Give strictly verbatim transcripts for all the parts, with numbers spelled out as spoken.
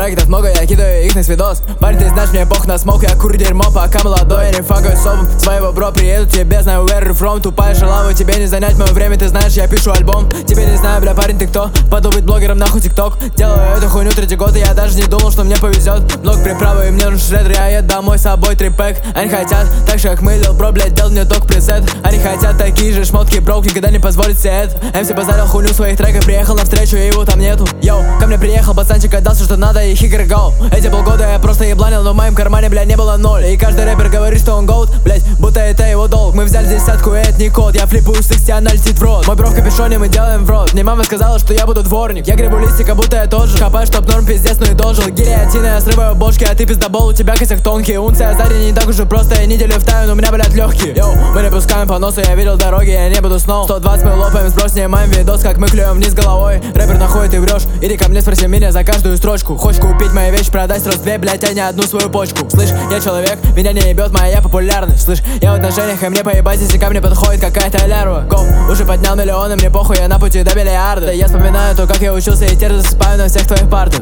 проектов много, я кидаю их на свидос. Парень, ты знаешь, мне пох на смог, я курю дерьмо, пока молодой, я не факаю собом. Своего бро приеду тебе, знаю where you from. Тупая шалава, тебе не занять мое время, ты знаешь, я пишу альбом. Тебе не знаю, бля, парень, ты кто? Впаду быть блогером, нахуй тикток. Делаю эту хуйню третий год, и я даже не думал, что мне повезет. Блок приправы, и мне нужен шредер, я еду домой с собой трипэк. Они хотят, так же как мылил, бро, блядь, делал мне только пресет. Они хотят такие же шмотки, бро, никогда не позволит себе это. МС базарил хуйню своих треков, приехал на встречу, и его там нету. Йоу, ко мне приехал пацанчик, отдался, что надо, и хикер гоу. Эти полгода я просто ебланил, но в моем кармане, бля, не было ноль. И каждый рэпер говорит, что он голд, блядь, будто это его долг. Мы взяли десятку, и это не код, я флипаю с икс, она летит в рот. Мой бро в капюшоне, мы делаем в рот. Мне мама сказала, что я буду дворник. Я гребу листик, как будто я тот же. Копаю, чтоб норм, пиздец, ну и дожил. Гильотина, я срываю бошки, а ты пиздобол, у тебя косяк тонкий. Унция зари не так уже просто, я неделю в таю, но у меня, блядь, легкие. Йоу, мы не пускаем по носу, я видел дороги, я не буду снова. сто двадцать мы лопаем, сброс, снимаем видос, как мы клюем вниз головой. Рэпер находит и врешь, иди ко мне, спроси меня за каждую строчку. Хочешь купить мои вещи, продай сразу две, блядь, а не одну свою почку. Слышь, я человек, меня не ебет моя популярность. Слышь, я в отношениях, и мне поебать, если ко мне подходит какая-то лярва. Гоу, уже поднял миллионы, мне похуй, я на пути до миллиарда. Я вспоминаю то, как я учился, и теперь засыпаю на всех твоих партах.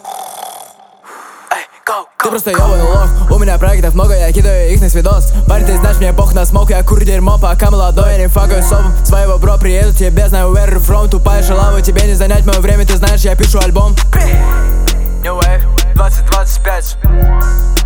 Ты просто ёбаный лох, у меня проектов много, я кидаю их на свидос. Парень, ты знаешь, мне пох на смог, я курю дерьмо, пока молодой, я не факаю собом. Своего бро приеду тебе, знаю where you from. Тупая шалава, тебе не занять мое время, ты знаешь, я пишу альбом. New Wave двадцать двадцать пять.